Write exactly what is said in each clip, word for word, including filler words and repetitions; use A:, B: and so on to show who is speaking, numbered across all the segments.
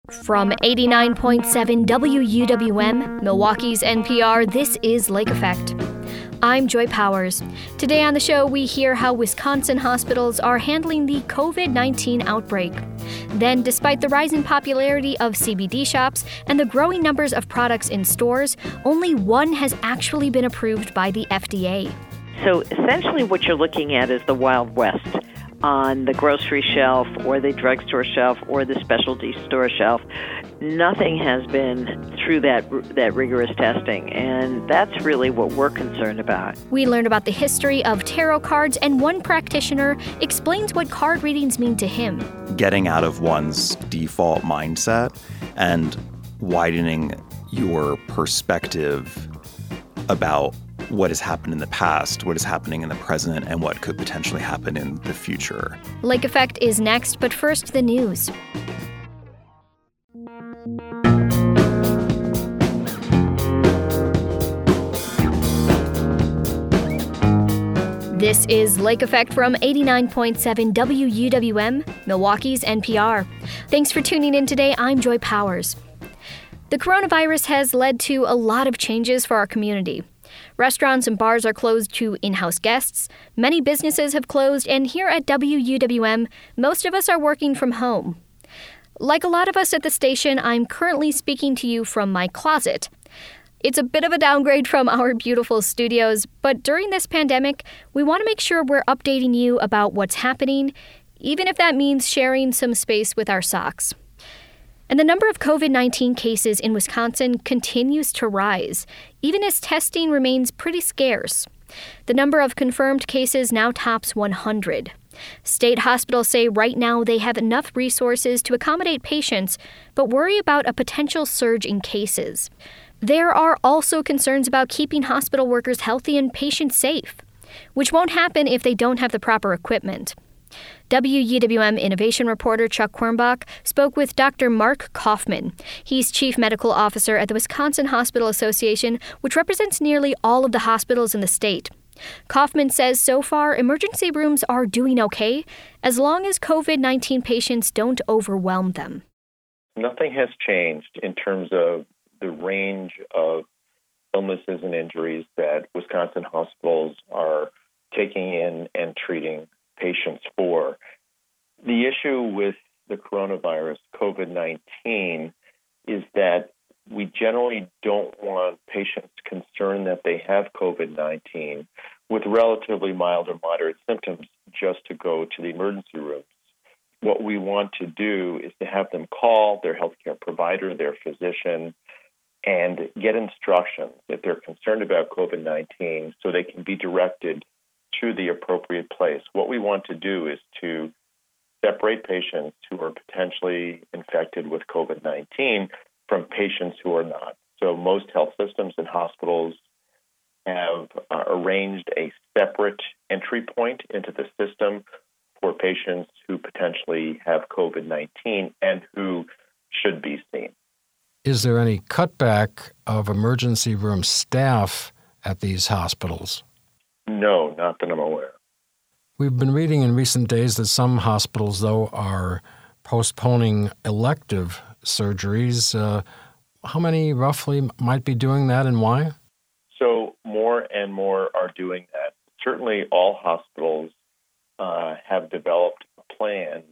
A: From eighty-nine point seven W U W M, Milwaukee's N P R, this is Lake Effect. I'm Joy Powers. Today on the show, we hear how Wisconsin hospitals are handling the covid nineteen outbreak. Then, despite the rising popularity of C B D shops and the growing numbers of products in stores, only one has actually been approved by the F D A.
B: So essentially what you're looking at is the Wild West on the grocery shelf or the drugstore shelf or the specialty store shelf. Nothing has been through that that rigorous testing, and that's really what we're concerned about.
A: We learned about the history of tarot cards, and one practitioner explains what card readings mean to him.
C: Getting out of one's default mindset and widening your perspective about what has happened in the past, what is happening in the present, and what could potentially happen in the future.
A: Lake Effect is next, but first, the news. This is Lake Effect from eighty-nine point seven W U W M, Milwaukee's N P R. Thanks for tuning in today. I'm Joy Powers. The coronavirus has led to a lot of changes for our community. Restaurants and bars are closed to in-house guests, many businesses have closed, and here at W U W M, most of us are working from home. Like a lot of us at the station, I'm currently speaking to you from my closet. It's a bit of a downgrade from our beautiful studios, but during this pandemic, we want to make sure we're updating you about what's happening, even if that means sharing some space with our socks. And the number of covid nineteen cases in Wisconsin continues to rise, even as testing remains pretty scarce. The number of confirmed cases now tops one hundred. State hospitals say right now they have enough resources to accommodate patients, but worry about a potential surge in cases. There are also concerns about keeping hospital workers healthy and patients safe, which won't happen if they don't have the proper equipment. W U W M innovation reporter Chuck Quirmbach spoke with Doctor Mark Kaufman. He's chief medical officer at the Wisconsin Hospital Association, which represents nearly all of the hospitals in the state. Kaufman says so far emergency rooms are doing okay, as long as covid nineteen patients don't overwhelm them.
D: Nothing has changed in terms of the range of illnesses and injuries that Wisconsin hospitals are taking in and treating patients for. The issue with the coronavirus, covid nineteen, is that we generally don't want patients concerned that they have covid nineteen with relatively mild or moderate symptoms just to go to the emergency rooms. What we want to do is to have them call their healthcare provider, their physician, and get instructions if they're concerned about covid nineteen so they can be directed to the appropriate place. What we want to do is to separate patients who are potentially infected with covid nineteen from patients who are not. So most health systems and hospitals have uh, arranged a separate entry point into the system for patients who potentially have covid nineteen and who should be seen.
E: Is there any cutback of emergency room staff at these hospitals?
D: No, not that I'm aware.
E: We've been reading in recent days that some hospitals, though, are postponing elective surgeries. Uh, how many roughly might be doing that, and why?
D: So more and more are doing that. Certainly all hospitals uh, have developed a plan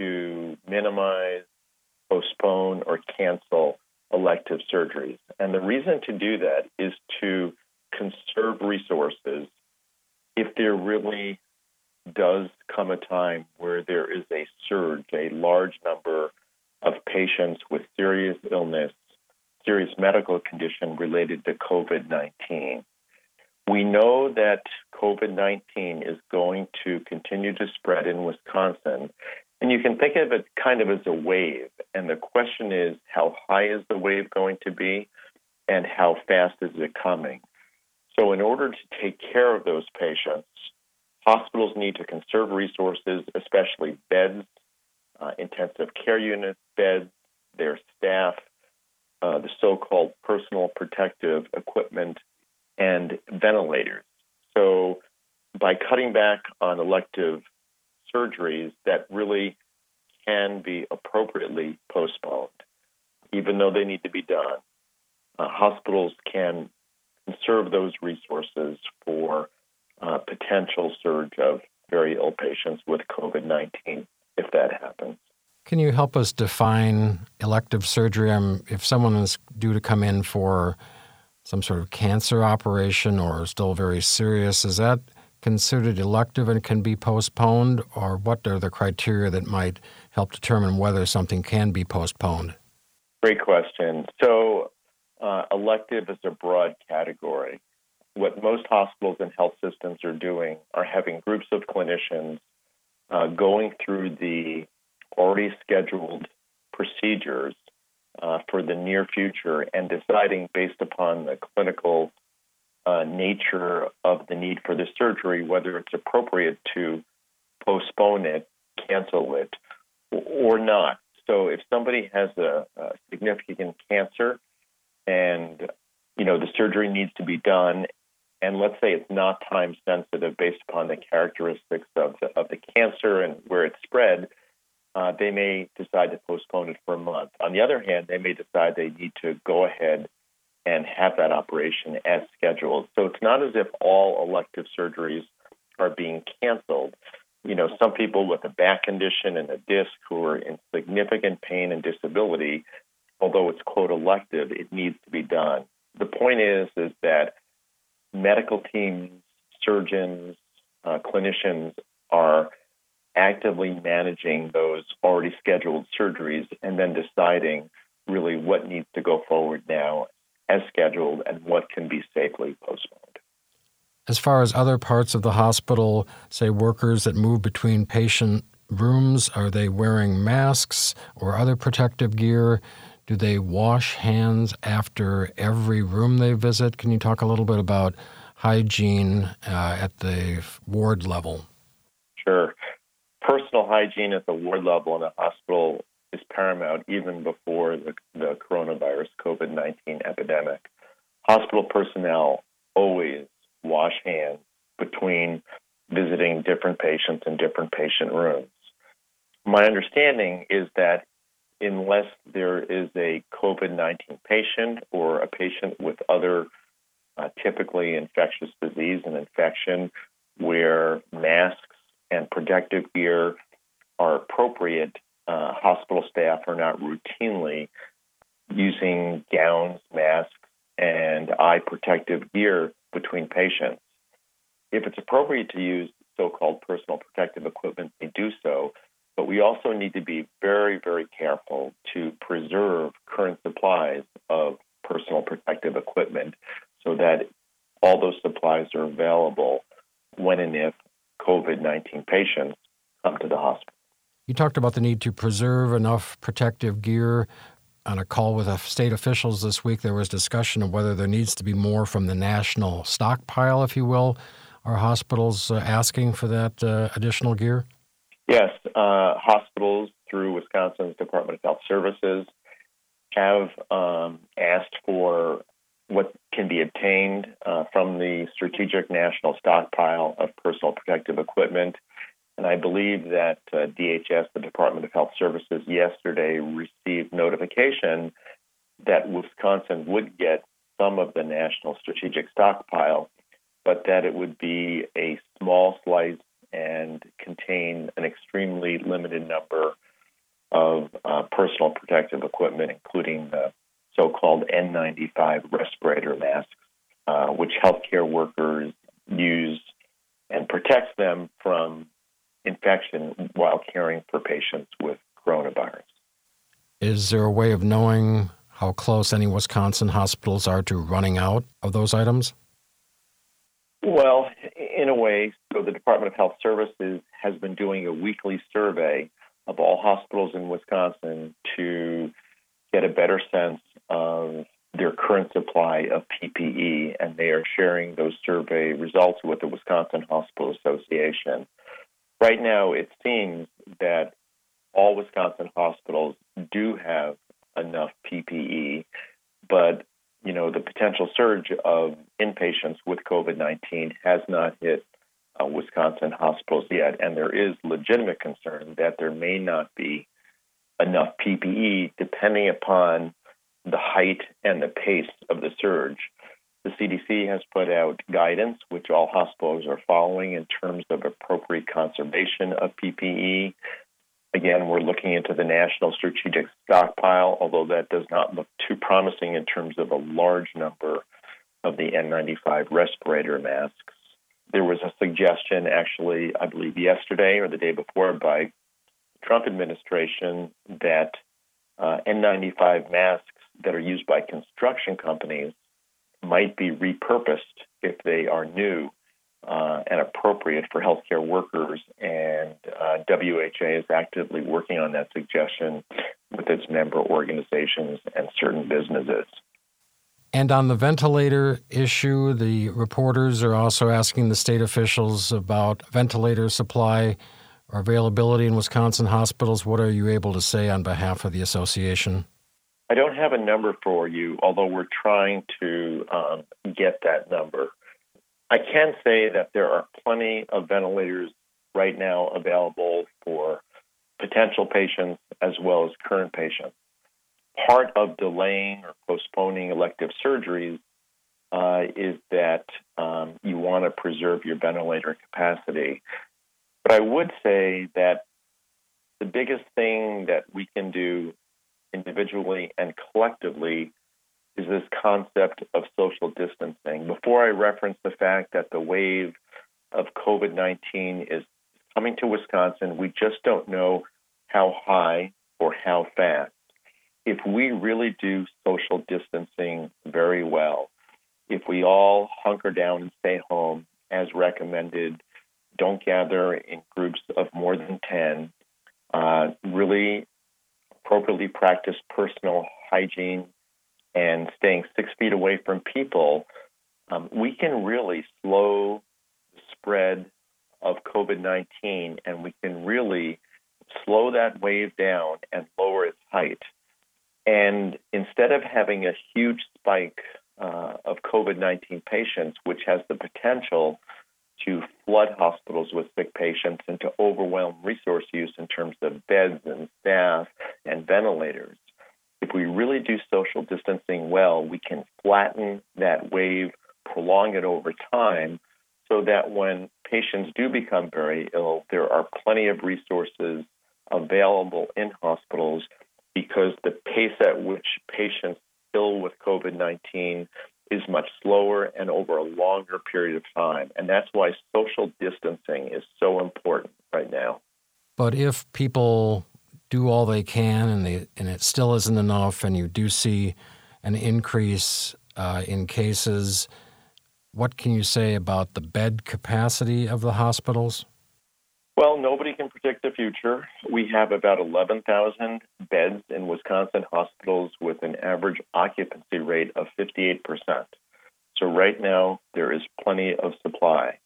D: to minimize, postpone, or cancel elective surgeries. And the reason to do that is to conserve resources if there really does come a time where there is a surge, a large number of patients with serious illness, serious medical condition related to covid nineteen. We know that covid nineteen is going to continue to spread in Wisconsin, and you can think of it kind of as a wave. And the question is, how high is the wave going to be, and how fast is it coming? So in order to take care of those patients, hospitals need to conserve resources, especially beds, uh, intensive care units, beds, their staff, uh, the so-called personal protective equipment, and ventilators. So by cutting back on elective surgeries that really can be appropriately postponed. even though they need to be done, uh, hospitals can conserve those resources for uh, potential surge of very ill patients with COVID nineteen, if that happens.
E: Can you help us define elective surgery? Um, if someone is due to come in for some sort of cancer operation or still very serious, is that considered elective and can be postponed? Or what are the criteria that might help determine whether something can be postponed?
D: Great question. So uh, elective is a broad category. What most hospitals and health systems are doing are having groups of clinicians uh, going through the already scheduled procedures uh, for the near future and deciding based upon the clinical uh, nature of the need for the surgery whether it's appropriate to postpone it, cancel it, or not. So if somebody has a, a significant cancer and, you know, the surgery needs to be done, and let's say it's not time sensitive based upon the characteristics of the, of the cancer and where it's spread, Uh, they may decide to postpone it for a month. On the other hand, they may decide they need to go ahead and have that operation as scheduled. So it's not as if all elective surgeries are being canceled. You know, some people with a back condition and a disc who are in significant pain and disability, although it's, quote, elective, it needs to be done. The point is, is that medical teams, surgeons, uh, clinicians are actively managing those already scheduled surgeries and then deciding really what needs to go forward now as scheduled and what can be safely postponed.
E: As far as other parts of the hospital, say workers that move between patient rooms, are they wearing masks or other protective gear? Do they wash hands after every room they visit? Can you talk a little bit about hygiene uh, at the ward level?
D: Sure. Personal hygiene at the ward level in a hospital is paramount even before the, the coronavirus COVID nineteen epidemic. Hospital personnel always wash hands between visiting different patients in different patient rooms. My understanding is that unless there is a COVID nineteen patient or a patient with other uh, typically infectious disease and infection where masks and protective gear are appropriate, uh, hospital staff are not routinely using gowns, masks, and eye protective gear between patients. If it's appropriate to use so-called personal protective equipment, they do so, but we also need to be very, very careful to preserve current supplies of personal protective equipment so that all those supplies are available when and if COVID nineteen patients come to the hospital.
E: You talked about the need to preserve enough protective gear. On a call with state officials this week, there was discussion of whether there needs to be more from the national stockpile, if you will. Are hospitals uh, asking for that uh, additional gear?
D: Yes. Uh, hospitals, through Wisconsin's Department of Health Services, have um, asked for what can be obtained uh, from the Strategic National Stockpile of Personal Protective Equipment. And I believe that uh, D H S, the Department of Health Services, yesterday received notification that Wisconsin would get some of the national strategic stockpile, but that it would be a small slice and contain an extremely limited number of uh, personal protective equipment, including the so-called N ninety-five respirator masks, uh, which healthcare workers use and protects them from infection while caring for patients with coronavirus.
E: Is there a way of knowing how close any Wisconsin hospitals are to running out of those items?
D: Well, in a way, so the Department of Health Services has been doing a weekly survey of all hospitals in Wisconsin to get a better sense of their current supply of P P E, and they are sharing those survey results with the Wisconsin Hospital Association. Right now, it seems that all Wisconsin hospitals do have enough P P E, but you know the potential surge of inpatients with COVID nineteen has not hit uh, Wisconsin hospitals yet, and there is legitimate concern that there may not be enough P P E depending upon the height and the pace of the surge. The C D C has put out guidance, which all hospitals are following in terms of appropriate conservation of P P E. Again, we're looking into the National Strategic Stockpile, although that does not look too promising in terms of a large number of the N ninety-five respirator masks. There was a suggestion, actually, I believe yesterday or the day before, by the Trump administration that uh, N ninety-five masks that are used by construction companies might be repurposed if they are new uh, and appropriate for healthcare workers. And uh, W H A is actively working on that suggestion with its member organizations and certain businesses.
E: And on the ventilator issue, the reporters are also asking the state officials about ventilator supply or availability in Wisconsin hospitals. What are you able to say on behalf of the association?
D: I don't have a number for you, although we're trying to um, get that number. I can say that there are plenty of ventilators right now available for potential patients as well as current patients. Part of delaying or postponing elective surgeries uh, is that um, you want to preserve your ventilator capacity. But I would say that the biggest thing that we can do individually and collectively is this concept of social distancing. Before I reference the fact that the wave of COVID nineteen is coming to Wisconsin, we just don't know how high or how fast. If we really do social distancing very well, if we all hunker down and stay home as recommended, don't gather in groups of more than ten, uh, really appropriately practice personal hygiene and staying six feet away from people, um, we can really slow the spread of COVID nineteen, and we can really slow that wave down and lower its height. And instead of having a huge spike uh, of COVID nineteen patients, which has the potential to flood hospitals with sick patients and to overwhelm resource use in terms of beds and staff and ventilators, if we really do social distancing well, we can flatten that wave, prolong it over time, so that when patients do become very ill, there are plenty of resources available in hospitals, because the pace at which patients ill with COVID nineteen is much slower and over a longer period of time. And that's why social distancing is so important right now.
E: But if people do all they can and they and it still isn't enough, and you do see an increase uh, in cases, what can you say about the bed capacity of the hospitals?
D: Well, nobody can predict the future. We have about eleven thousand beds in Wisconsin hospitals with an average occupancy rate of fifty-eight percent. So right now, there is plenty of supply.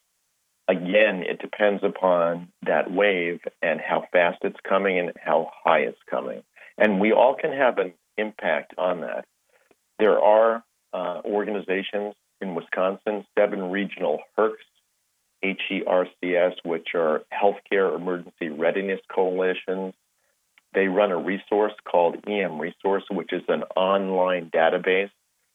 D: Again, it depends upon that wave and how fast it's coming and how high it's coming. And we all can have an impact on that. There are uh, organizations in Wisconsin, seven regional H E R Cs, H E R C S, which are Healthcare Emergency Readiness Coalitions. They run a resource called E M Resource, which is an online database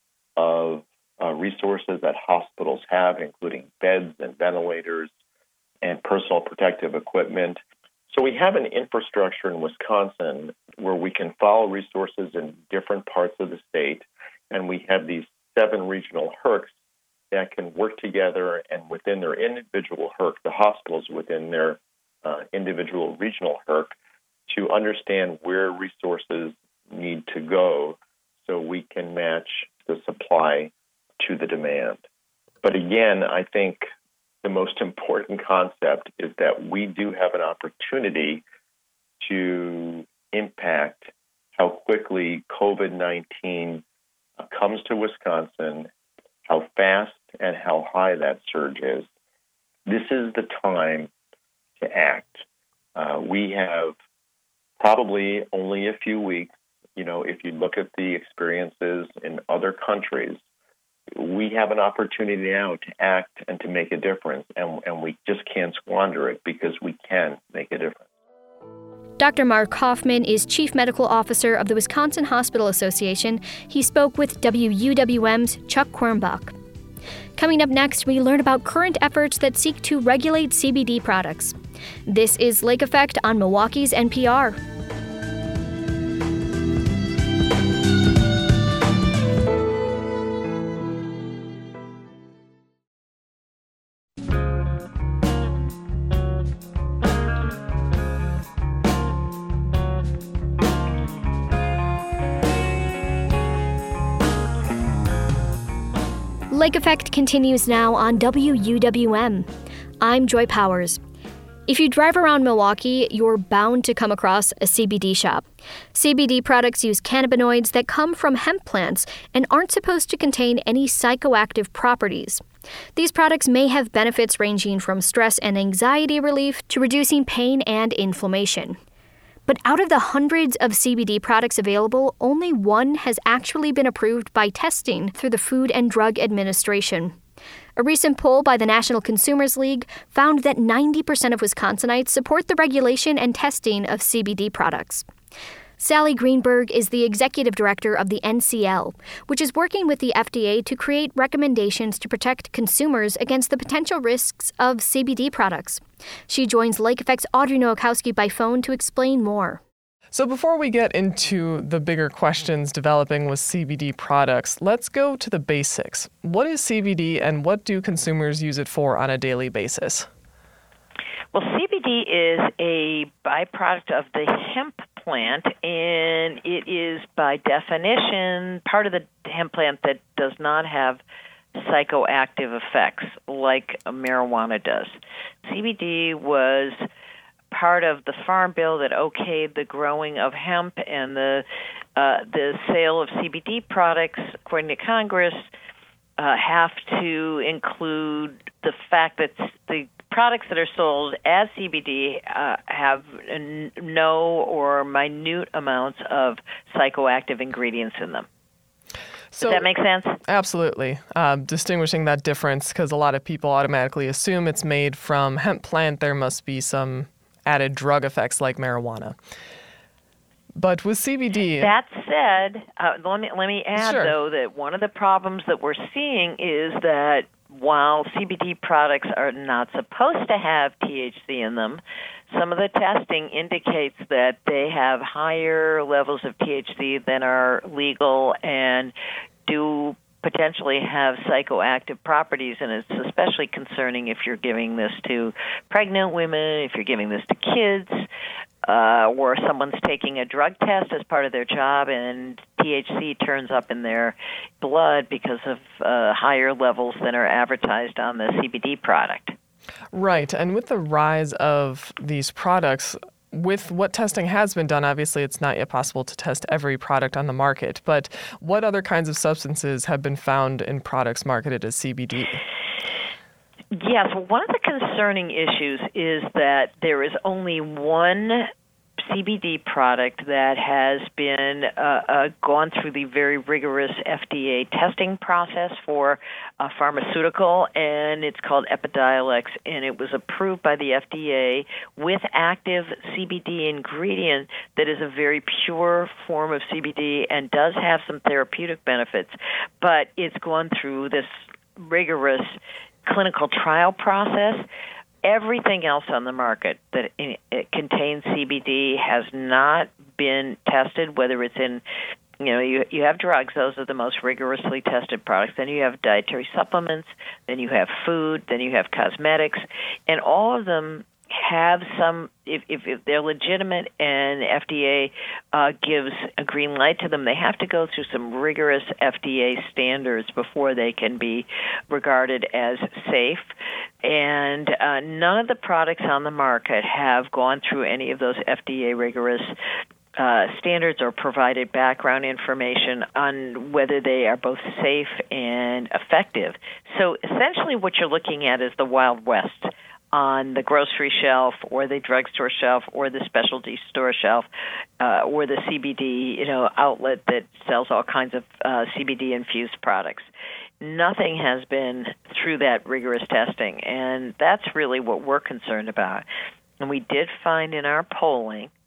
D: of uh, resources that hospitals have, including beds and ventilators and personal protective equipment. So we have an infrastructure in Wisconsin where we can follow resources in different parts of the state, and we have these seven regional H E R Cs that can work together, and within their individual H E R C, the hospitals within their uh, individual regional H E R C, to understand where resources need to go so we can match the supply to the demand. But again, I think the most important concept is that we do have an opportunity to impact how quickly COVID nineteen comes to Wisconsin, how fast and how high that surge is. This is the time to act. Uh, we have probably only a few weeks. You know, if you look at the experiences in other countries, we have an opportunity now to act and to make a difference, and, and we just can't squander it, because we can make a difference.
A: Doctor Mark Hoffman is Chief Medical Officer of the Wisconsin Hospital Association. He spoke with W U W M's Chuck Quirmbach. Coming up next, we learn about current efforts that seek to regulate C B D products. This is Lake Effect on Milwaukee's N P R. Lake Effect continues now on W U W M. I'm Joy Powers. If you drive around Milwaukee, you're bound to come across a C B D shop. C B D products use cannabinoids that come from hemp plants and aren't supposed to contain any psychoactive properties. These products may have benefits ranging from stress and anxiety relief to reducing pain and inflammation. But out of the hundreds of C B D products available, only one has actually been approved by testing through the Food and Drug Administration. A recent poll by the National Consumers League found that ninety percent of Wisconsinites support the regulation and testing of C B D products. Sally Greenberg is the executive director of the N C L, which is working with the F D A to create recommendations to protect consumers against the potential risks of C B D products. She joins Lake Effect's Audrey Nowakowski by phone to explain more.
F: So before we get into the bigger questions developing with C B D products, let's go to the basics. What is C B D and what do consumers use it for on a daily basis?
B: Well, C B D is a byproduct of the hemp plant, and it is by definition part of the hemp plant that does not have psychoactive effects like marijuana does. C B D was part of the Farm Bill that okayed the growing of hemp and the uh, the sale of C B D products, according to Congress, uh, have to include the fact that the products that are sold as C B D uh, have n- no or minute amounts of psychoactive ingredients in them.
F: So,
B: Does that make sense?
F: Absolutely. Um, distinguishing that difference, because a lot of people automatically assume it's made from hemp plant, there must be some added drug effects like marijuana. But with C B D...
B: That said, uh, let me, let me add,
F: Sure.
B: though, that one of the problems that we're seeing is that while C B D products are not supposed to have T H C in them, some of the testing indicates that they have higher levels of T H C than are legal and do potentially have psychoactive properties, and it's especially concerning if you're giving this to pregnant women, if you're giving this to kids, uh, or someone's taking a drug test as part of their job and T H C turns up in their blood because of uh, higher levels than are advertised on the C B D product.
F: Right. And with the rise of these products, with what testing has been done, obviously it's not yet possible to test every product on the market. But what other kinds of substances have been found in products marketed as C B D?
B: Yes, well, one of the concerning issues is that there is only one C B D product that has been uh, uh, gone through the very rigorous F D A testing process for a pharmaceutical, and it's called Epidiolex, and it was approved by the F D A with active C B D ingredient that is a very pure form of C B D and does have some therapeutic benefits, but it's gone through this rigorous clinical trial process. Everything else on the market that it contains C B D has not been tested, whether it's in, you know, you, you have drugs, those are the most rigorously tested products. Then you have dietary supplements, then you have food, then you have cosmetics, and all of them have some, if, if, if they're legitimate and F D A uh, gives a green light to them, they have to go through some rigorous F D A standards before they can be regarded as safe. And uh, none of the products on the market have gone through any of those F D A rigorous uh, standards or provided background information on whether they are both safe and effective. So essentially what you're looking at is the Wild West on the grocery shelf or the drugstore shelf or the specialty store shelf uh, or the C B D, you know, outlet that sells all kinds of uh, C B D-infused products. Nothing has been through that rigorous testing, and that's really what we're concerned about. And we did find in our polling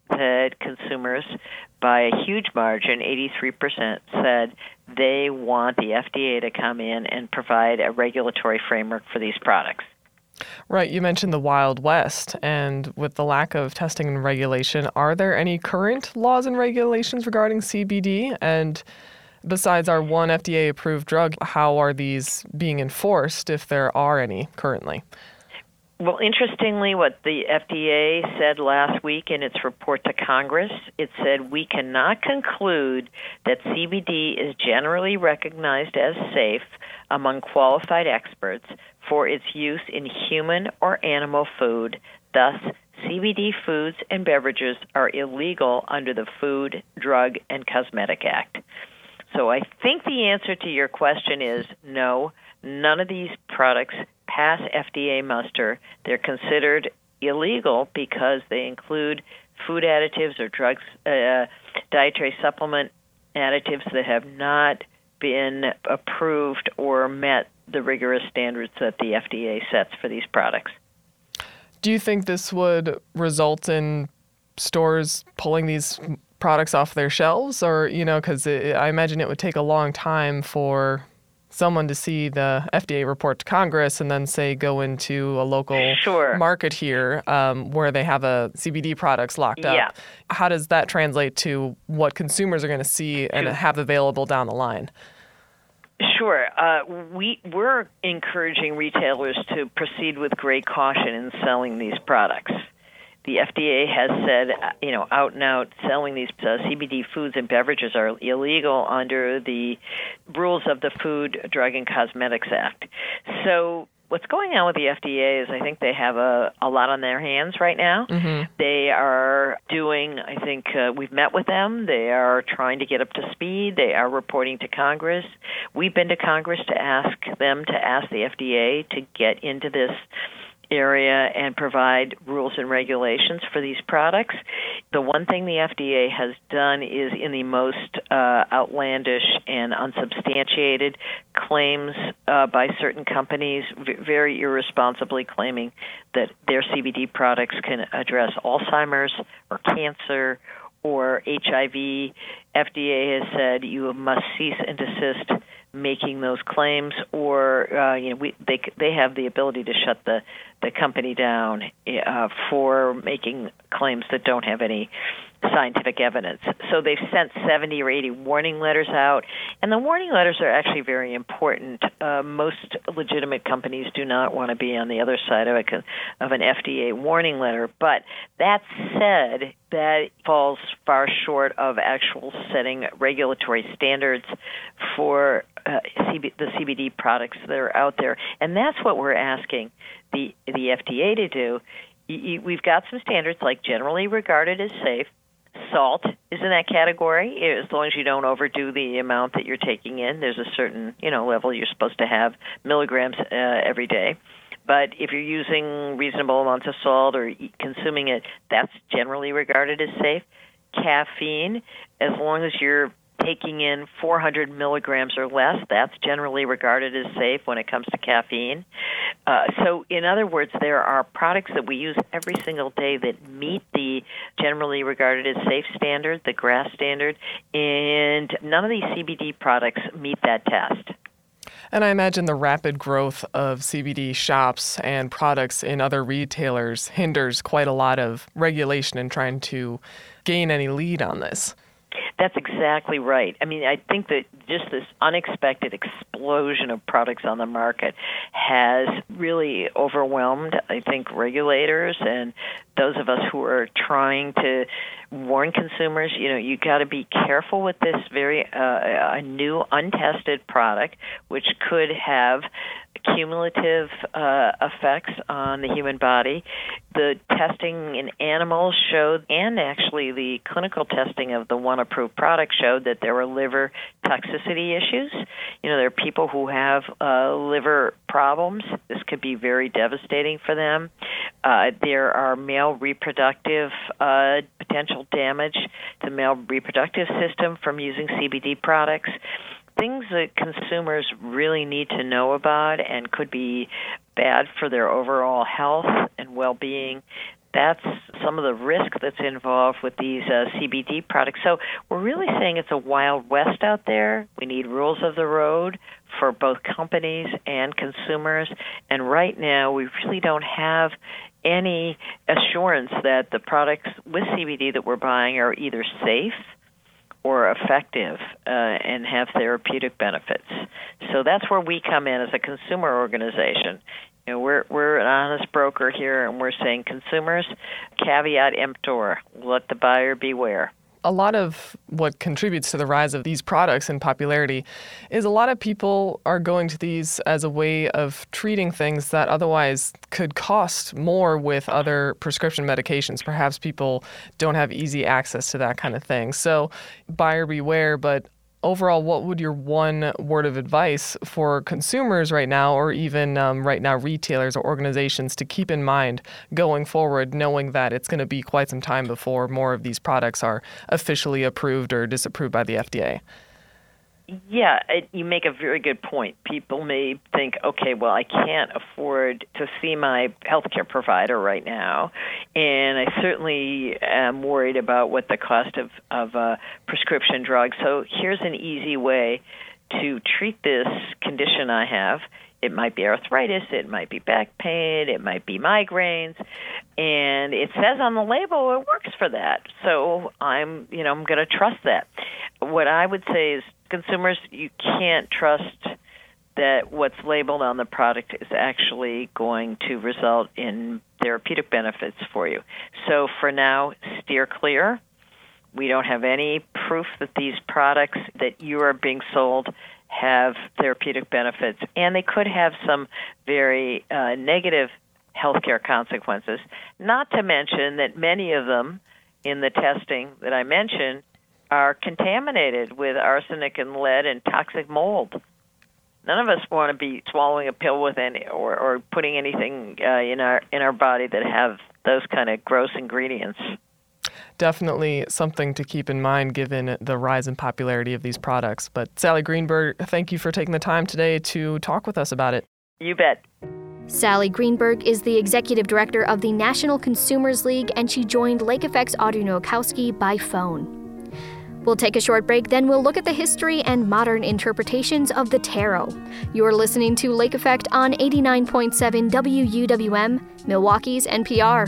B: that consumers, by a huge margin, eighty-three percent, said they want the F D A to come in and provide a regulatory framework for these products.
F: Right. You mentioned the Wild West, and with the lack of testing and regulation, are there any current laws and regulations regarding C B D? And besides our one F D A-approved drug, how are these being enforced, if there are any currently?
B: Well, interestingly, what the F D A said last week in its report to Congress, it said we cannot conclude that C B D is generally recognized as safe among qualified experts for its use in human or animal food. Thus, C B D foods and beverages are illegal under the Food, Drug, and Cosmetic Act. So I think the answer to your question is no, none of these products pass F D A muster. They're considered illegal because they include food additives or drugs, uh, dietary supplement additives that have not been approved or met the rigorous standards that the F D A sets for these products.
F: Do you think this would result in stores pulling these products off their shelves? Or, you know, because I imagine it would take a long time for someone to see the F D A report to Congress and then, say, go into a local
B: sure.
F: market here um, where they have a C B D products locked up.
B: Yeah.
F: How does that translate to what consumers are going to see and
B: sure.
F: have available down the line?
B: Sure. Uh, we, we're encouraging retailers to proceed with great caution in selling these products. The F D A has said, you know, out and out, selling these uh, C B D foods and beverages are illegal under the rules of the Food, Drug, and Cosmetics Act. So what's going on with the F D A is I think they have a, a lot on their hands right now.
F: Mm-hmm.
B: They are doing, I think uh, we've met with them. They are trying to get up to speed. They are reporting to Congress. We've been to Congress to ask them to ask the F D A to get into this area and provide rules and regulations for these products. The one thing the F D A has done is in the most uh, outlandish and unsubstantiated claims uh, by certain companies, v- very irresponsibly claiming that their C B D products can address Alzheimer's or cancer or H I V. F D A has said you must cease and desist making those claims, or uh, you know, we, they they have the ability to shut the, the company down uh, for making claims that don't have any scientific evidence. So they've sent seventy or eighty warning letters out, and the warning letters are actually very important. Uh, most legitimate companies do not want to be on the other side of a of an F D A warning letter. But that said, that falls far short of actual setting regulatory standards for uh, C B, the C B D products that are out there, and that's what we're asking the the F D A to do. Y- y- we've got some standards like generally regarded as safe. Salt is in that category, as long as you don't overdo the amount that you're taking in. There's a certain, you know, level you're supposed to have milligrams uh, every day. But if you're using reasonable amounts of salt or eat, consuming it, that's generally regarded as safe. Caffeine, as long as you're taking in four hundred milligrams or less, that's generally regarded as safe when it comes to caffeine. Uh, so, in other words, there are products that we use every single day that meet the generally regarded as safe standard, the GRAS standard, and none of these C B D products meet that test.
F: And I imagine the rapid growth of C B D shops and products in other retailers hinders quite a lot of regulation in trying to gain any lead on this.
B: That's exactly right. I mean, I think that just this unexpected explosion of products on the market has really overwhelmed, I think, regulators and those of us who are trying to warn consumers. You know, you got to be careful with this very uh, a new untested product, which could have cumulative uh, effects on the human body. The testing in animals showed, and actually the clinical testing of the one approved product showed that there were liver toxicity issues. You know, there are people who have uh, liver problems. This could be very devastating for them. Uh, there are male reproductive uh, potential damage to the male reproductive system from using C B D products. Things that consumers really need to know about and could be bad for their overall health and well-being. That's some of the risk that's involved with these uh, C B D products. So we're really saying it's a wild west out there. We need rules of the road for both companies and consumers. And right now, we really don't have any assurance that the products with C B D that we're buying are either safe or effective uh, and have therapeutic benefits. So that's where we come in as a consumer organization. You know, we're we're an honest broker here, and we're saying consumers, caveat emptor, let the buyer beware.
F: A lot of what contributes to the rise of these products in popularity is a lot of people are going to these as a way of treating things that otherwise could cost more with other prescription medications. Perhaps people don't have easy access to that kind of thing. So buyer beware, but overall, what would your one word of advice for consumers right now, or even um, right now retailers or organizations to keep in mind going forward, knowing that it's going to be quite some time before more of these products are officially approved or disapproved by the F D A?
B: Yeah, it, you make a very good point. People may think, okay, well, I can't afford to see my healthcare provider right now, and I certainly am worried about what the cost of, of uh, prescription drugs. So here's an easy way to treat this condition I have. It might be arthritis, it might be back pain, it might be migraines, and it says on the label it works for that. So I'm, you know, I'm going to trust that. What I would say is, consumers, you can't trust that what's labeled on the product is actually going to result in therapeutic benefits for you. So for now, steer clear. We don't have any proof that these products that you are being sold have therapeutic benefits, and they could have some very uh, negative healthcare consequences, not to mention that many of them in the testing that I mentioned are contaminated with arsenic and lead and toxic mold. None of us want to be swallowing a pill with any or, or putting anything uh, in our in our body that have those kind of gross ingredients.
F: Definitely something to keep in mind given the rise in popularity of these products. But Sally Greenberg, thank you for taking the time today to talk with us about it.
B: You bet.
A: Sally Greenberg is the executive director of the National Consumers League, and she joined Lake Effect's Audrey Nowakowski by phone. We'll take a short break, then we'll look at the history and modern interpretations of the tarot. You're listening to Lake Effect on eighty-nine point seven W U W M, Milwaukee's N P R.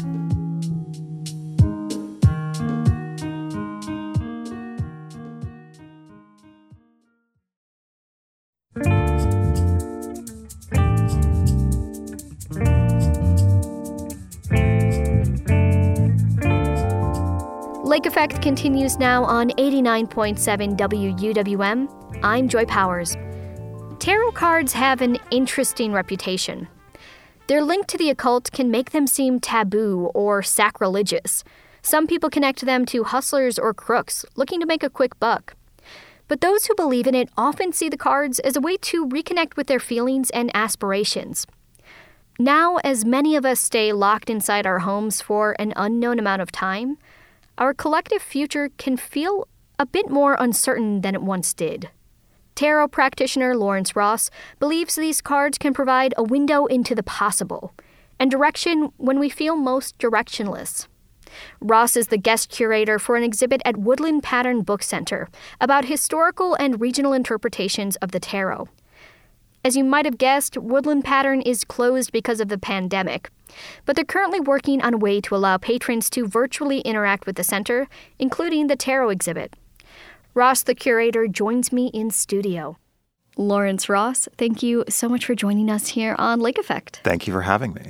A: Lake Effect continues now on eighty-nine point seven W U W M. I'm Joy Powers. Tarot cards have an interesting reputation. Their link to the occult can make them seem taboo or sacrilegious. Some people connect them to hustlers or crooks looking to make a quick buck. But those who believe in it often see the cards as a way to reconnect with their feelings and aspirations. Now, as many of us stay locked inside our homes for an unknown amount of time, our collective future can feel a bit more uncertain than it once did. Tarot practitioner Lawrence Ross believes these cards can provide a window into the possible and direction when we feel most directionless. Ross is the guest curator for an exhibit at Woodland Pattern Book Center about historical and regional interpretations of the tarot. As you might have guessed, Woodland Pattern is closed because of the pandemic, but they're currently working on a way to allow patrons to virtually interact with the center, including the tarot exhibit. Ross, the curator, joins me in studio. Lawrence Ross, thank you so much for joining us here on Lake Effect.
C: Thank you for having me.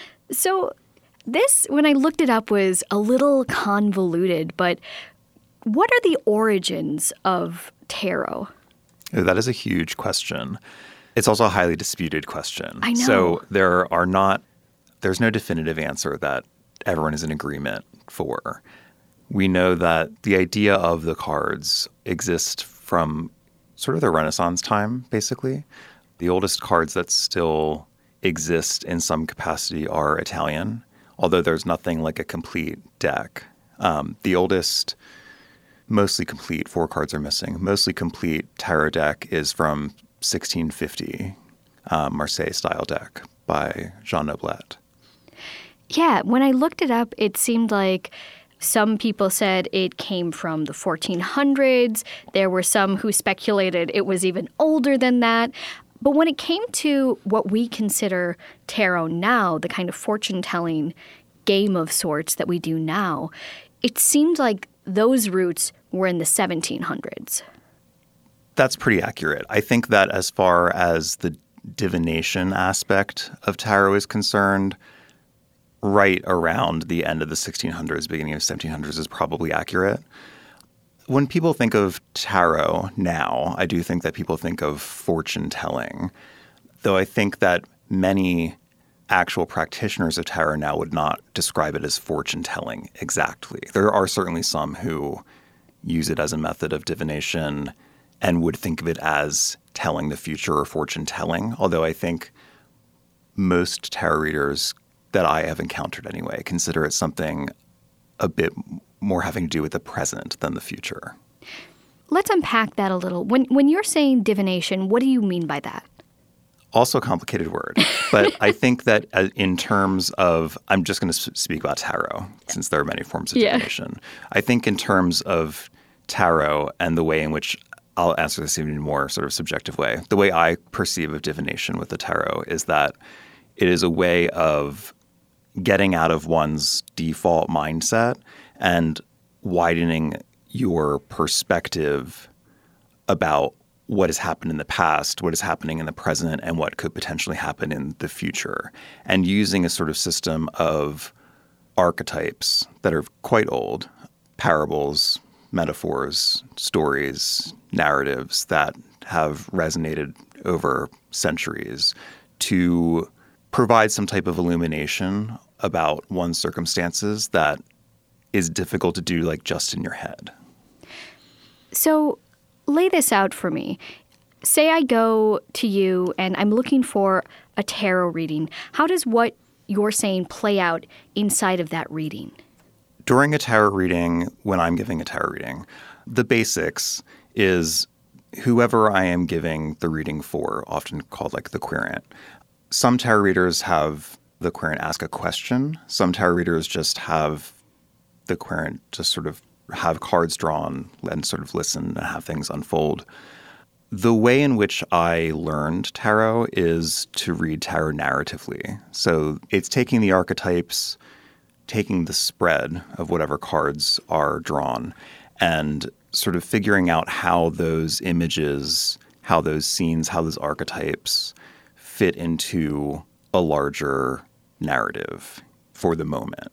A: So this, when I looked it up, was a little convoluted, but what are the origins of tarot?
C: That is a huge question. It's also a highly disputed question.
A: I know.
C: So there are not, there's no definitive answer that everyone is in agreement for. We know that the idea of the cards exists from sort of the Renaissance time, basically. The oldest cards that still exist in some capacity are Italian, although there's nothing like a complete deck. Um, the oldest, mostly complete, four cards are missing, mostly complete tarot deck is from sixteen fifty, um, Marseille-style deck by Jean Noblet.
A: Yeah, when I looked it up, it seemed like some people said it came from the fourteen hundreds. There were some who speculated it was even older than that. But when it came to what we consider tarot now, the kind of fortune-telling game of sorts that we do now, it seemed like those roots were in the seventeen hundreds.
C: That's pretty accurate. I think that as far as the divination aspect of tarot is concerned, right around the end of the sixteen hundreds, beginning of seventeen hundreds is probably accurate. When people think of tarot now, I do think that people think of fortune telling, though I think that many actual practitioners of tarot now would not describe it as fortune telling exactly. There are certainly some who use it as a method of divination and would think of it as telling the future or fortune telling, although I think most tarot readers that I have encountered anyway consider it something a bit more having to do with the present than the future.
A: Let's unpack that a little. When when you're saying divination, what do you mean by that?
C: Also a complicated word. But I think that in terms of, I'm just going to speak about tarot, since there are many forms of
A: yeah.
C: divination. I think in terms of tarot and the way in which, I'll answer this in a more sort of subjective way, the way I perceive of divination with the tarot is that it is a way of getting out of one's default mindset and widening your perspective about what has happened in the past, what is happening in the present, and what could potentially happen in the future. And using a sort of system of archetypes that are quite old, parables, metaphors, stories, narratives that have resonated over centuries to provide some type of illumination about one's circumstances that is difficult to do like just in your head.
A: So lay this out for me. Say I go to you and I'm looking for a tarot reading. How does what you're saying play out inside of that reading?
C: During a tarot reading, when I'm giving a tarot reading, the basics is whoever I am giving the reading for, often called like the querent. Some tarot readers have the querent ask a question. Some tarot readers just have the querent just sort of have cards drawn and sort of listen and have things unfold. The way in which I learned tarot is to read tarot narratively. So it's taking the archetypes, taking the spread of whatever cards are drawn, and sort of figuring out how those images, how those scenes, how those archetypes fit into a larger narrative for the moment.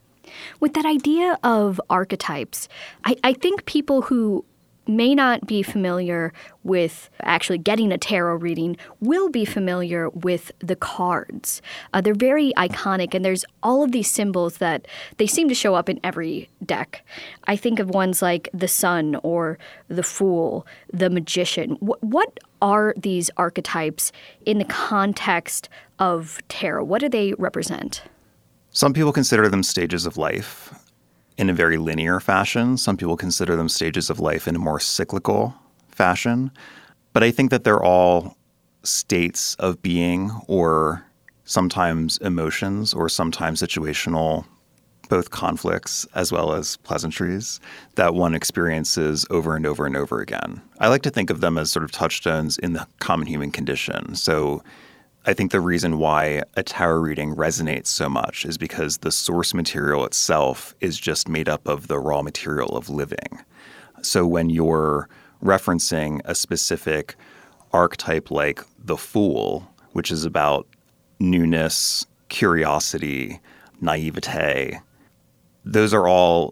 A: With that idea of archetypes, I, I think people who may not be familiar with actually getting a tarot reading will be familiar with the cards. Uh, they're very iconic, and there's all of these symbols that they seem to show up in every deck. I think of ones like the Sun or the Fool, the Magician. W- what are these archetypes in the context of tarot? What do they represent?
C: Some people consider them stages of life in a very linear fashion. Some people consider them stages of life in a more cyclical fashion. But I think that they're all states of being, or sometimes emotions, or sometimes situational, both conflicts as well as pleasantries that one experiences over and over and over again. I like to think of them as sort of touchstones in the common human condition. So I think the reason why a tarot reading resonates so much is because the source material itself is just made up of the raw material of living. So when you're referencing a specific archetype like the Fool, which is about newness, curiosity, naivete, those are all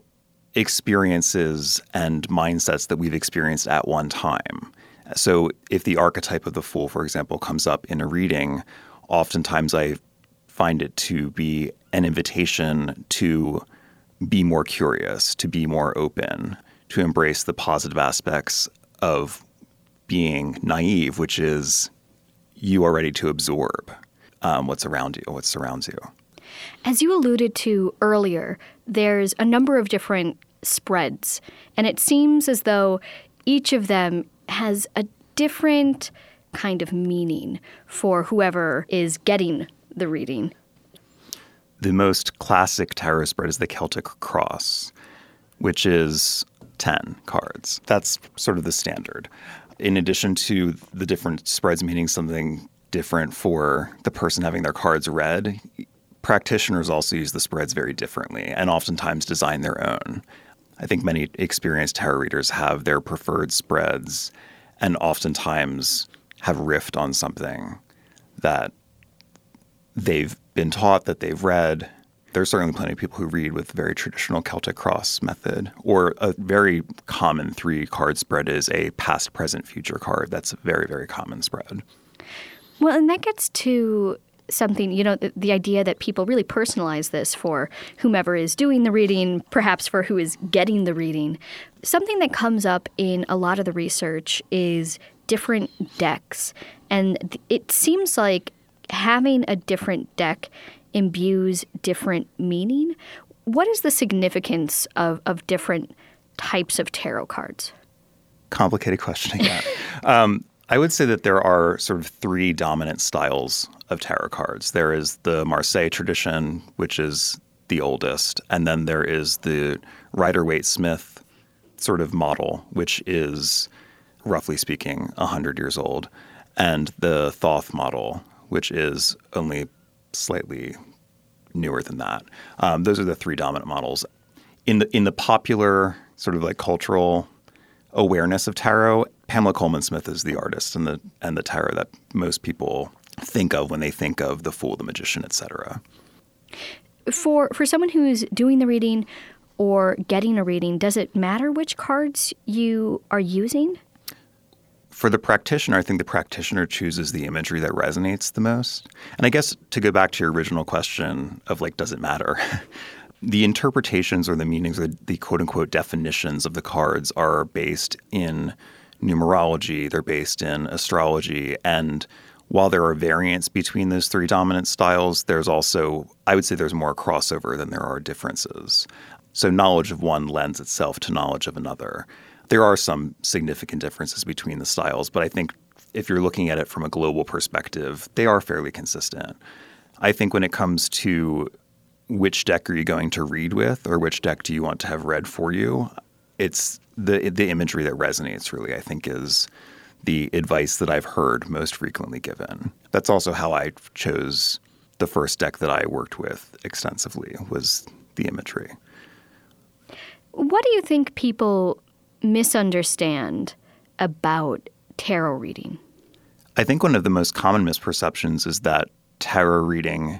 C: experiences and mindsets that we've experienced at one time. So if the archetype of the Fool, for example, comes up in a reading, oftentimes I find it to be an invitation to be more curious, to be more open, to embrace the positive aspects of being naive, which is you are ready to absorb um, what's around you, what surrounds you.
A: As you alluded to earlier, there's a number of different spreads, and it seems as though each of them has a different kind of meaning for whoever is getting the reading.
C: The most classic tarot spread is the Celtic Cross, which is ten cards. That's sort of the standard. In addition to the different spreads meaning something different for the person having their cards read, practitioners also use the spreads very differently and oftentimes design their own. I think many experienced tarot readers have their preferred spreads and oftentimes have riffed on something that they've been taught, that they've read. There's certainly plenty of people who read with the very traditional Celtic Cross method. Or a very common three-card spread is a past, present, future card. That's a very, very common spread.
A: Well, and that gets to something, you know, the, the idea that people really personalize this for whomever is doing the reading, perhaps for who is getting the reading. Something that comes up in a lot of the research is different decks. And it seems like having a different deck imbues different meaning. What is the significance of, of different types of tarot cards?
C: Complicated question again. um, I would say that there are sort of three dominant styles of tarot cards. There is the Marseille tradition, which is the oldest, and then there is the Rider-Waite-Smith sort of model, which is, roughly speaking, one hundred years old, and the Thoth model, which is only slightly newer than that. Um, those are the three dominant models. In the in the popular sort of like cultural awareness of tarot, Pamela Coleman Smith is the artist and the and the tarot that most people think of when they think of the Fool, the Magician, et cetera.
A: For for someone who's doing the reading or getting a reading, does it matter which cards you are using?
C: For the practitioner, I think the practitioner chooses the imagery that resonates the most. And I guess to go back to your original question of like, does it matter? The interpretations or the meanings or the quote-unquote definitions of the cards are based in numerology, they're based in astrology, and while there are variants between those three dominant styles, there's also, I would say there's more crossover than there are differences. So knowledge of one lends itself to knowledge of another. There are some significant differences between the styles, but I think if you're looking at it from a global perspective, they are fairly consistent. I think when it comes to which deck are you going to read with or which deck do you want to have read for you, it's the the imagery that resonates really, I think, is the advice that I've heard most frequently given. That's also how I chose the first deck that I worked with extensively, was the imagery.
A: What do you think people misunderstand about tarot reading?
C: I think one of the most common misperceptions is that tarot reading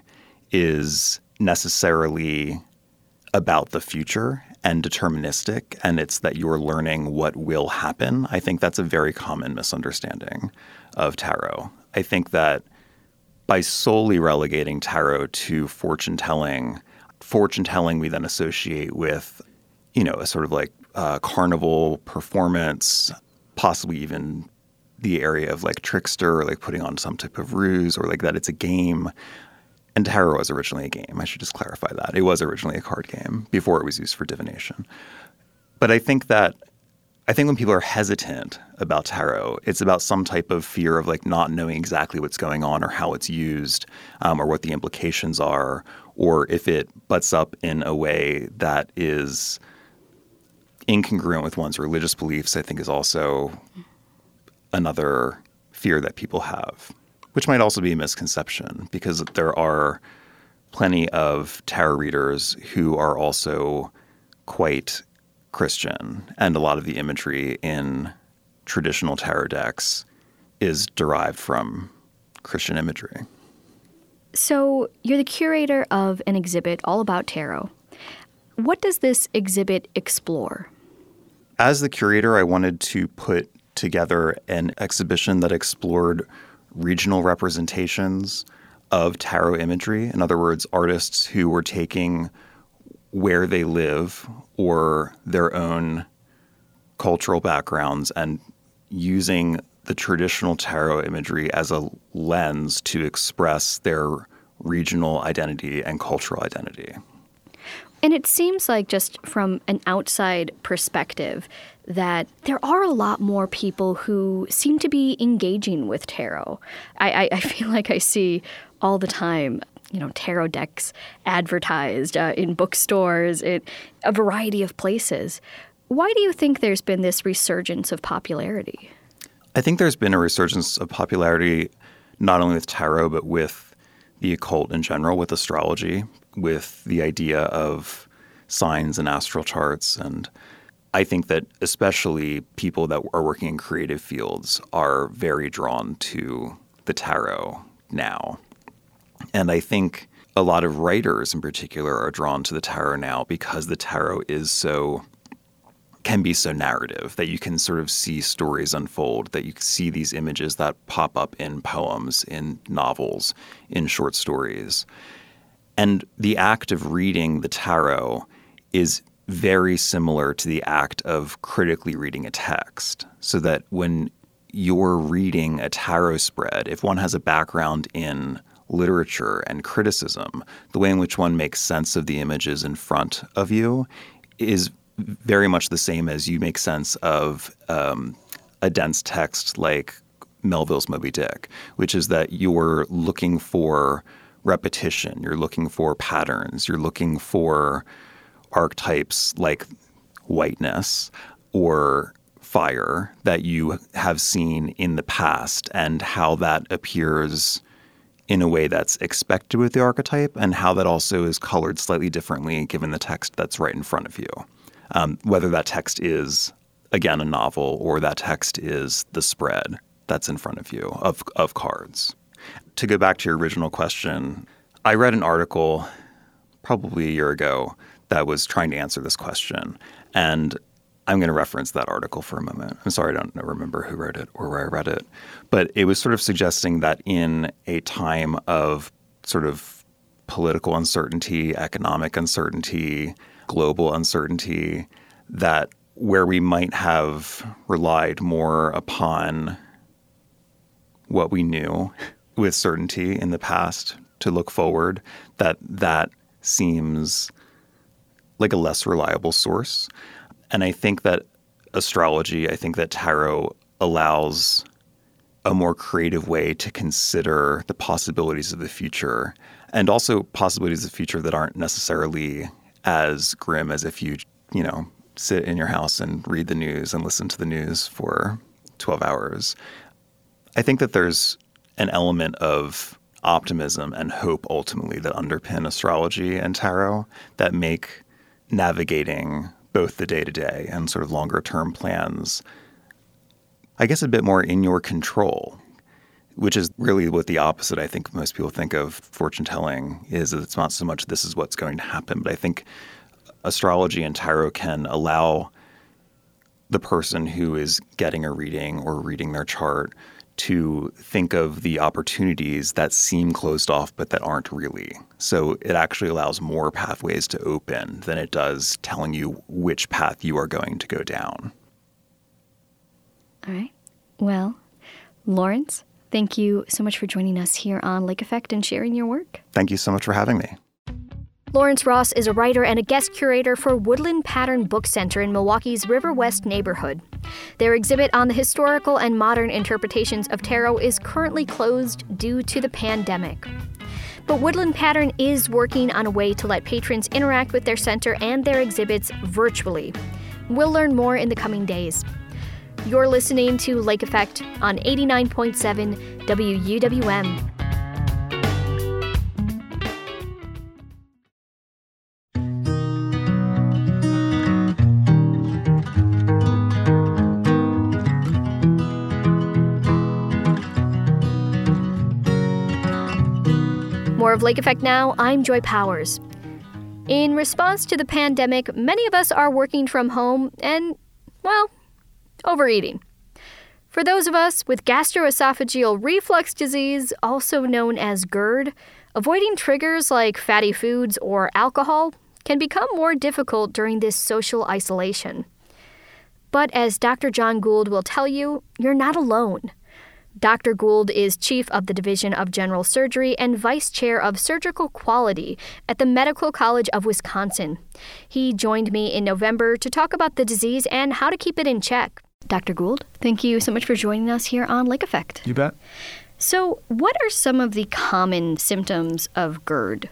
C: is necessarily about the future and deterministic, and it's that you're learning what will happen. I think that's a very common misunderstanding of tarot. I think that by solely relegating tarot to fortune telling, fortune telling we then associate with, you know, a sort of like uh, carnival performance, possibly even the area of like trickster or like putting on some type of ruse, or like that it's a game. And tarot was originally a game. I should just clarify that. It was originally a card game before it was used for divination. But I think that I think when people are hesitant about tarot, it's about some type of fear of like not knowing exactly what's going on or how it's used, um, or what the implications are, or if it butts up in a way that is incongruent with one's religious beliefs, I think is also another fear that people have, which might also be a misconception because there are plenty of tarot readers who are also quite Christian, and a lot of the imagery in traditional tarot decks is derived from Christian imagery.
A: So you're the curator of an exhibit all about tarot. What does this exhibit explore?
C: As the curator, I wanted to put together an exhibition that explored regional representations of tarot imagery. In other words, artists who were taking where they live or their own cultural backgrounds and using the traditional tarot imagery as a lens to express their regional identity and cultural identity.
A: And it seems like, just from an outside perspective, that there are a lot more people who seem to be engaging with tarot. I, I, I feel like I see all the time you know, tarot decks advertised uh, in bookstores, in a variety of places. Why do you think there's been this resurgence of popularity?
C: I think there's been a resurgence of popularity not only with tarot, but with the occult in general, with astrology, with the idea of signs and astral charts. And I think that especially people that are working in creative fields are very drawn to the tarot now. And I think a lot of writers in particular are drawn to the tarot now because the tarot is so can be so narrative that you can sort of see stories unfold, that you see these images that pop up in poems, in novels, in short stories. And the act of reading the tarot is very similar to the act of critically reading a text, so that when you're reading a tarot spread, if one has a background in literature and criticism, the way in which one makes sense of the images in front of you is very much the same as you make sense of um, a dense text like Melville's Moby Dick, which is that you're looking for repetition, you're looking for patterns, you're looking for archetypes like whiteness or fire that you have seen in the past, and how that appears in a way that's expected with the archetype, and how that also is colored slightly differently given the text that's right in front of you. Um, whether that text is, again, a novel, or that text is the spread that's in front of you of, of cards. To go back to your original question, I read an article probably a year ago that was trying to answer this question. And I'm going to reference that article for a moment. I'm sorry, I don't remember who wrote it or where I read it. But it was sort of suggesting that in a time of sort of political uncertainty, economic uncertainty, global uncertainty, that where we might have relied more upon what we knew with certainty in the past to look forward, that that seems like a less reliable source. And I think that astrology, I think that tarot allows a more creative way to consider the possibilities of the future, and also possibilities of the future that aren't necessarily as grim as if you, you know, sit in your house and read the news and listen to the news for twelve hours. I think that there's an element of optimism and hope ultimately that underpin astrology and tarot that make navigating both the day-to-day and sort of longer-term plans, I guess, a bit more in your control, which is really what the opposite I think most people think of fortune telling is. That it's not so much this is what's going to happen, but I think astrology and tarot can allow the person who is getting a reading or reading their chart to think of the opportunities that seem closed off but that aren't really. So it actually allows more pathways to open than it does telling you which path you are going to go down.
A: All right. Well, Lawrence, thank you so much for joining us here on Lake Effect and sharing your work.
C: Thank you so much for having me.
A: Lawrence Ross is a writer and a guest curator for Woodland Pattern Book Center in Milwaukee's River West neighborhood. Their exhibit on the historical and modern interpretations of tarot is currently closed due to the pandemic. But Woodland Pattern is working on a way to let patrons interact with their center and their exhibits virtually. We'll learn more in the coming days. You're listening to Lake Effect on eighty-nine point seven W U W M. More of Lake Effect now, I'm Joy Powers. In response to the pandemic, many of us are working from home and, well, overeating. For those of us with gastroesophageal reflux disease, also known as GERD, avoiding triggers like fatty foods or alcohol can become more difficult during this social isolation. But as Doctor John Gould will tell you, you're not alone. Doctor Gould is Chief of the Division of General Surgery and Vice Chair of Surgical Quality at the Medical College of Wisconsin. He joined me in November to talk about the disease and how to keep it in check. Doctor Gould, thank you so much for joining us here on Lake Effect.
G: You bet.
A: So, what are some of the common symptoms of GERD?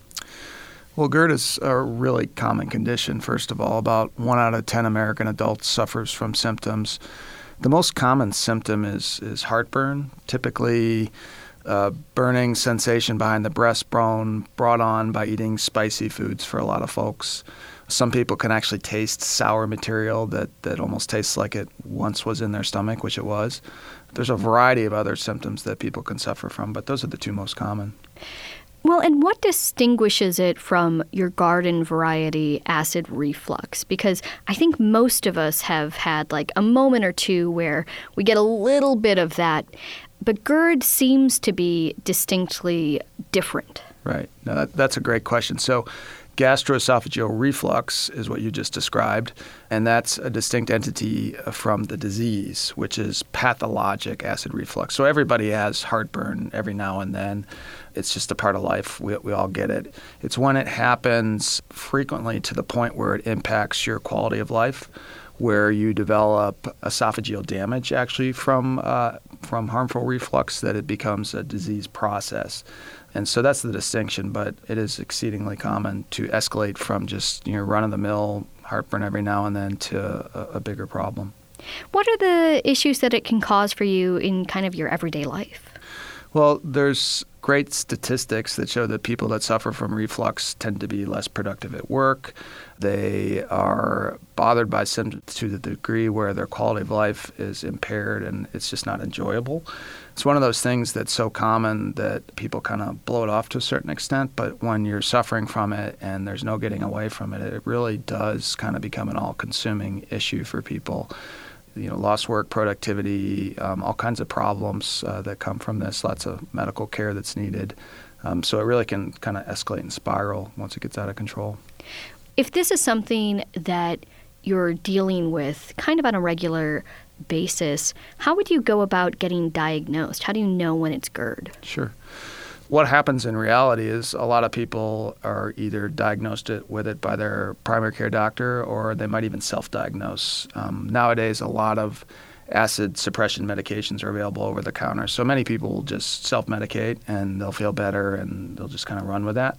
G: Well, GERD is a really common condition, first of all. About one out of ten American adults suffers from symptoms. The most common symptom is, is heartburn, typically uh, burning sensation behind the breastbone brought on by eating spicy foods for a lot of folks. Some people can actually taste sour material that, that almost tastes like it once was in their stomach, which it was. There's a variety of other symptoms that people can suffer from, but those are the two most common.
A: Well, and what distinguishes it from your garden variety acid reflux? Because I think most of us have had like a moment or two where we get a little bit of that, but GERD seems to be distinctly different.
G: Right. No, that, that's a great question. So gastroesophageal reflux is what you just described, and that's a distinct entity from the disease, which is pathologic acid reflux. So everybody has heartburn every now and then. It's just a part of life. We, we all get it. It's when it happens frequently to the point where it impacts your quality of life, where you develop esophageal damage actually from uh, from harmful reflux, that it becomes a disease process. And so that's the distinction, but it is exceedingly common to escalate from just, you know, run-of-the-mill heartburn every now and then to a, a bigger problem.
A: What are the issues that it can cause for you in kind of your everyday life?
G: Well, there's great statistics that show that people that suffer from reflux tend to be less productive at work. They are bothered by symptoms to the degree where their quality of life is impaired and it's just not enjoyable. It's one of those things that's so common that people kind of blow it off to a certain extent, but when you're suffering from it and there's no getting away from it, it really does kind of become an all-consuming issue for people. You know, lost work, productivity, um, all kinds of problems uh, that come from this, lots of medical care that's needed. Um, so it really can kind of escalate and spiral once it gets out of control.
A: If this is something that you're dealing with kind of on a regular basis, how would you go about getting diagnosed? How do you know when it's GERD?
G: Sure. What happens in reality is a lot of people are either diagnosed it, with it by their primary care doctor, or they might even self-diagnose. Um, nowadays, a lot of acid suppression medications are available over the counter. So many people will just self-medicate and they'll feel better and they'll just kind of run with that.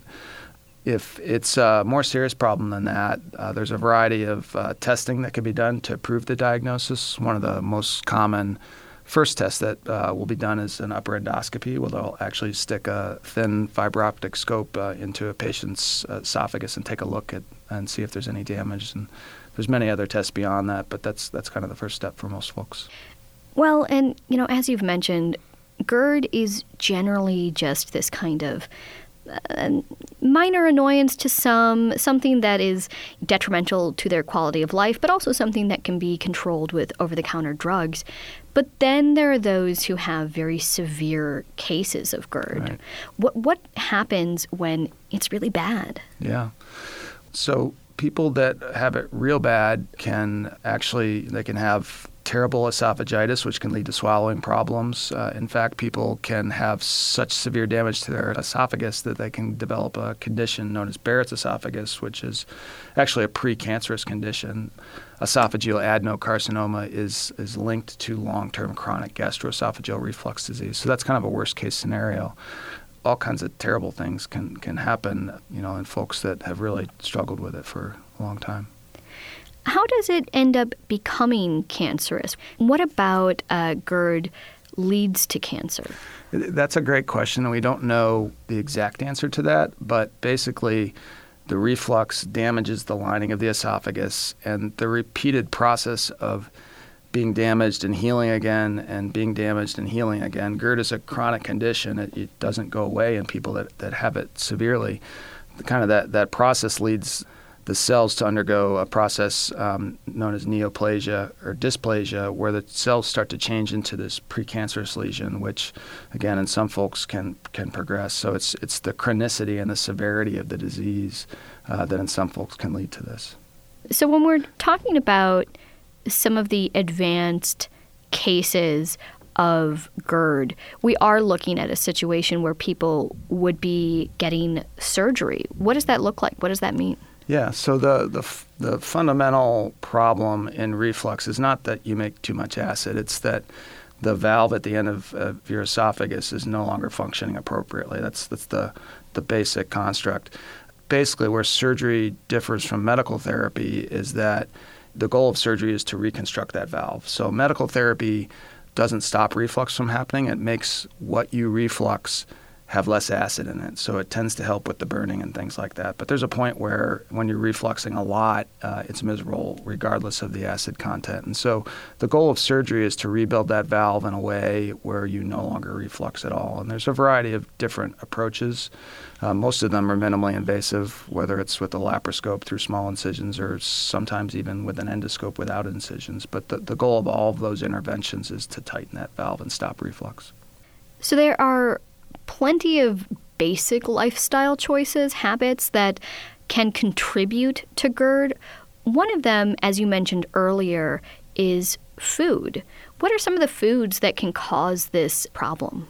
G: If it's a more serious problem than that, uh, there's a variety of uh, testing that can be done to prove the diagnosis. One of the most common first test that uh, will be done is an upper endoscopy, where they'll actually stick a thin fiber optic scope uh, into a patient's uh, esophagus and take a look at and see if there's any damage. And there's many other tests beyond that, but that's that's kind of the first step for most folks.
A: Well, and you know, as you've mentioned, GERD is generally just this kind of uh, minor annoyance to some, something that is detrimental to their quality of life, but also something that can be controlled with over-the-counter drugs. But then there are those who have very severe cases of GERD.
G: Right.
A: What what happens when it's really bad?
G: Yeah. So people that have it real bad can actually, they can have terrible esophagitis, which can lead to swallowing problems. Uh, in fact, people can have such severe damage to their esophagus that they can develop a condition known as Barrett's esophagus, which is actually a precancerous condition. Esophageal adenocarcinoma is is linked to long-term chronic gastroesophageal reflux disease. So that's kind of a worst-case scenario. All kinds of terrible things can, can happen, you know, in folks that have really struggled with it for a long time.
A: How does it end up becoming cancerous? What about uh, GERD leads to cancer?
G: That's a great question, and we don't know the exact answer to that, but basically the reflux damages the lining of the esophagus, and the repeated process of being damaged and healing again and being damaged and healing again. GERD is a chronic condition. It, it doesn't go away in people that, that have it severely. The kind of that, that process leads the cells to undergo a process um, known as neoplasia or dysplasia, where the cells start to change into this precancerous lesion, which, again, in some folks can can progress. So it's it's the chronicity and the severity of the disease uh, that in some folks can lead to this.
A: So when we're talking about some of the advanced cases of GERD, we are looking at a situation where people would be getting surgery. What does that look like? What does that mean?
G: Yeah, so the, the the fundamental problem in reflux is not that you make too much acid. It's that the valve at the end of, of your esophagus is no longer functioning appropriately. That's that's the the basic construct. Basically, where surgery differs from medical therapy is that the goal of surgery is to reconstruct that valve. So medical therapy doesn't stop reflux from happening. It makes what you reflux have less acid in it. So it tends to help with the burning and things like that. But there's a point where when you're refluxing a lot, uh, it's miserable regardless of the acid content. And so the goal of surgery is to rebuild that valve in a way where you no longer reflux at all. And there's a variety of different approaches. Uh, most of them are minimally invasive, whether it's with a laparoscope through small incisions or sometimes even with an endoscope without incisions. But the, the goal of all of those interventions is to tighten that valve and stop reflux.
A: So there are plenty of basic lifestyle choices, habits that can contribute to GERD. One of them, as you mentioned earlier, is food. What are some of the foods that can cause this problem?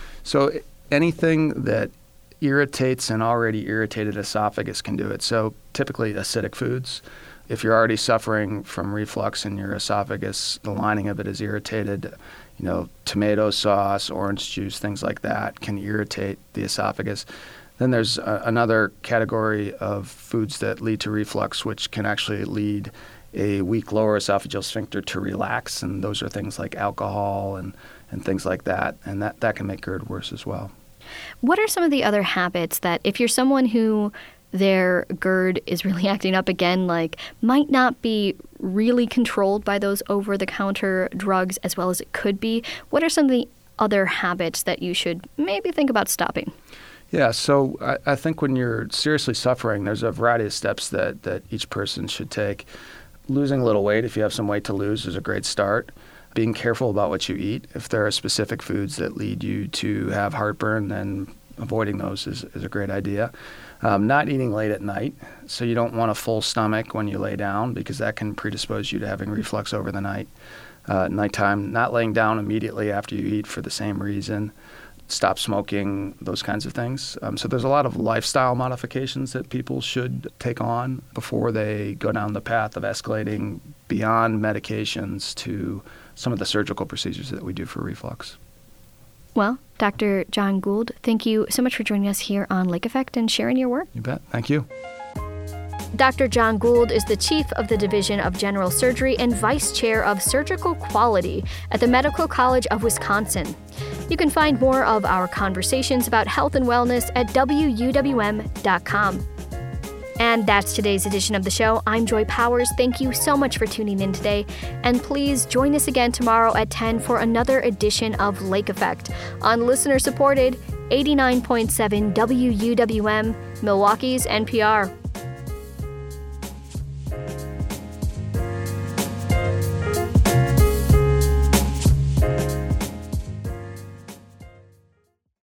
G: So anything that irritates an already irritated esophagus can do it. So typically acidic foods. If you're already suffering from reflux in your esophagus, the lining of it is irritated. You know, tomato sauce, orange juice, things like that can irritate the esophagus. Then there's a, another category of foods that lead to reflux, which can actually lead a weak lower esophageal sphincter to relax, and those are things like alcohol and, and things like that, and that, that can make GERD worse as well.
A: What are some of the other habits that, if you're someone who their GERD is really acting up again, like might not be really controlled by those over-the-counter drugs as well as it could be, what are some of the other habits that you should maybe think about stopping?
G: Yeah, so I, I think when you're seriously suffering, there's a variety of steps that, that each person should take. Losing a little weight, if you have some weight to lose, is a great start. Being careful about what you eat. If there are specific foods that lead you to have heartburn, then avoiding those is, is a great idea. Um, not eating late at night, so you don't want a full stomach when you lay down because that can predispose you to having reflux over the night. Uh, nighttime, not laying down immediately after you eat for the same reason. Stop smoking, those kinds of things. Um, so there's a lot of lifestyle modifications that people should take on before they go down the path of escalating beyond medications to some of the surgical procedures that we do for reflux.
A: Well, Doctor John Gould, thank you so much for joining us here on Lake Effect and sharing your work.
G: You bet. Thank you.
A: Doctor John Gould is the Chief of the Division of General Surgery and Vice Chair of Surgical Quality at the Medical College of Wisconsin. You can find more of our conversations about health and wellness at W U W M dot com. And that's today's edition of the show. I'm Joy Powers. Thank you so much for tuning in today. And please join us again tomorrow at ten for another edition of Lake Effect on listener-supported eighty-nine point seven W U W M, Milwaukee's N P R.